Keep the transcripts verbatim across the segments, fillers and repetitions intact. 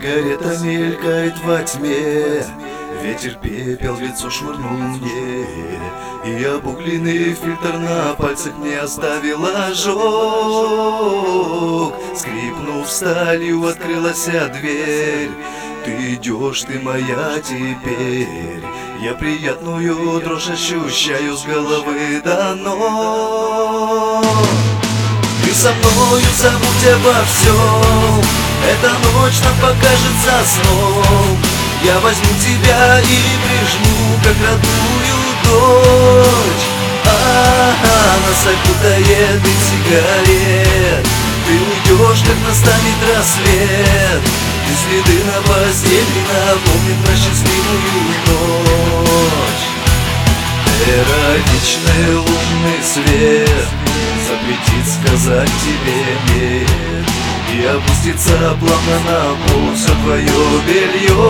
Сигарета мелькает во тьме, ветер пепел в лицо швырнул мне, и обугленный фильтр на пальцах мне оставил ожог. Скрипнув сталью, открылась дверь. Ты идешь, ты моя теперь. Я приятную дрожь ощущаю с головы до ног. Ты со мною, забудь обо всем. Эта ночь нам покажется сном. Я возьму тебя и прижму, как родную дочь. А-а-а, нас окутает дым сигарет. Ты уйдешь, как настанет рассвет. И следы на постели напомнят про счастливую ночь. Эротичный лунный свет запретит сказать тебе нет, и опустится плавно на пол все твое белье.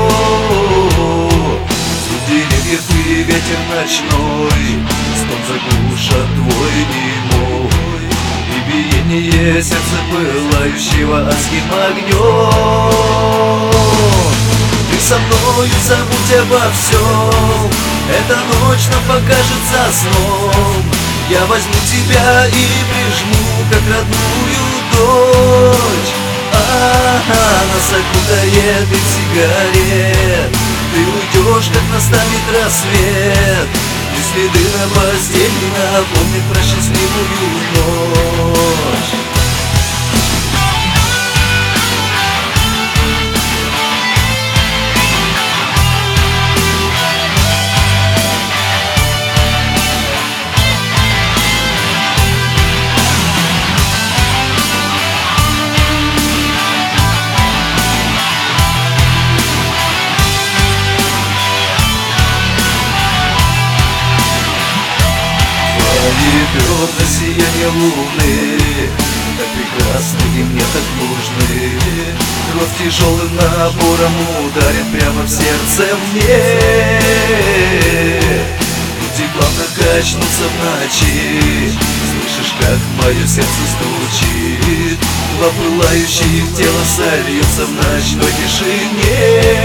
Звук деревьев и ветер ночной, стон заглушат твой немой, и биение сердца пылающего адским огнем. Ты со мною, забудь обо всем. Эта ночь нам покажется сном. Я возьму тебя и прижму, как родную дочь. А-а-а, нас окутает дым сигарет. Ты уйдешь, как настанет рассвет. И следы на постели напомнят про счастливую ночь. Бедра сияние луны, так прекрасны и мне так нужны. Кровь тяжелым напором ударит прямо в сердце мне. Люди плавно качнутся в ночи. Слышишь, как мое сердце стучит. Два пылающих тела сольются в ночной тишине.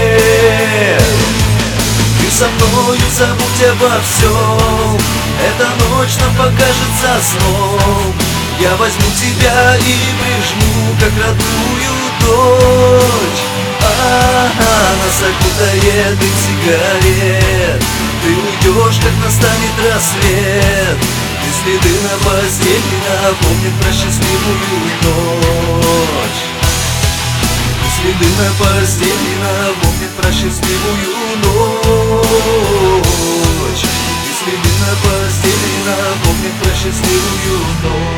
Ты со мною, забудь обо всем. Эта ночь нам покажется сном. Я возьму тебя и прижму, как родную дочь. А-а-а, нас окутает дым сигарет. Ты уйдешь, как настанет рассвет. И следы на постели напомнят про счастливую ночь. И следы на постели напомнят про счастливую ночь. Следы на постели напомнят про счастливую ночь.